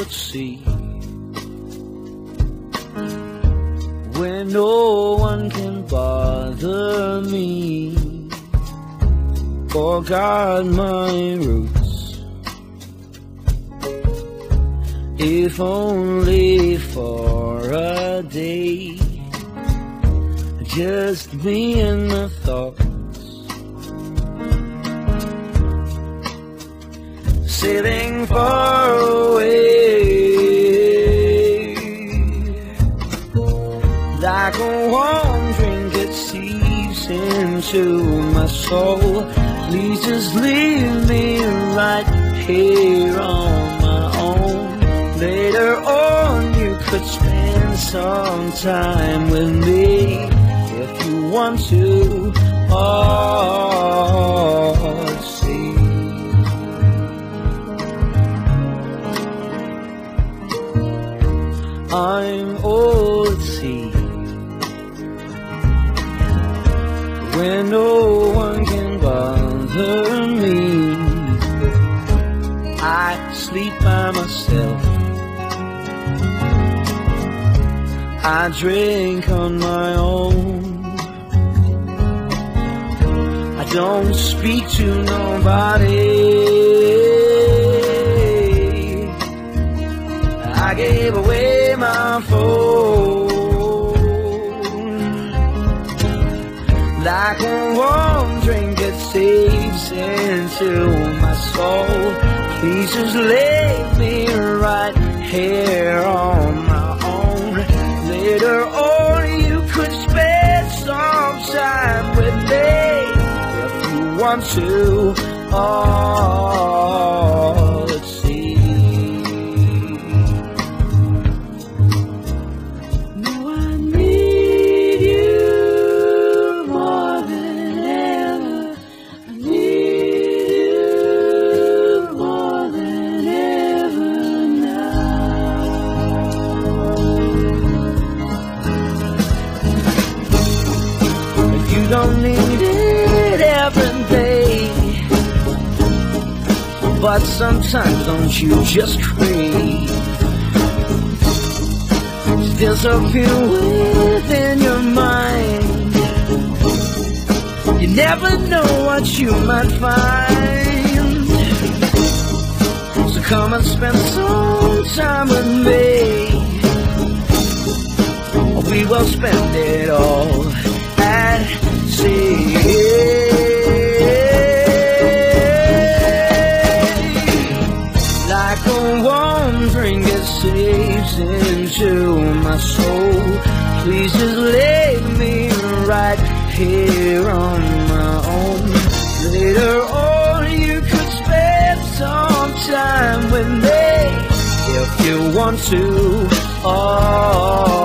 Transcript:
could see, where no one can bother me, forgot my roots, if only for a day, just me and my thoughts, sailing far away, like a warm drink that seeps into my soul. Please just leave me right here on my own. Later on you could spend some time with me if you want to. Oh, see, I'm old at sea, where no one can bother me. I sleep by myself, I drink on my own, I don't speak to nobody, I gave away my phone, like a warm drink that saves into my soul. Please just leave me right here on my own. Later on you could spend some time with me if you want to. Oh, let's see. No, I need you more than ever. I need you more than ever now. If you don't need it every day, but sometimes don't you just crave? There's a few within your mind, you never know what you might find. So come and spend some time with me, we will spend it all at sea. Like a warm drink that saves into my soul. Please just leave me right here on my own. Later on you could spend some time with me if you want to. Oh,